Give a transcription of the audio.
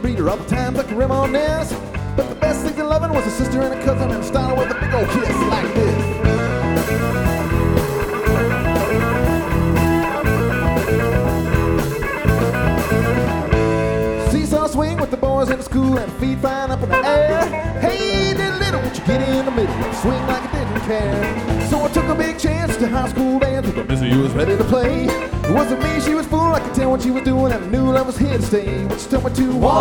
breeder, all the time like a reminisce. But the best thing in loving was a sister and a cousin, and style with a big old kiss like this. Seesaw swing with the boys in the school and feet flying up in the air. Hey, little, won't you get in the middle and swing like I didn't care? So I took a big chance to high school dance with a missy who was ready to play. It wasn't me she was fooling, I could tell what she was doing, and I knew love was here to stay. When she told me to walk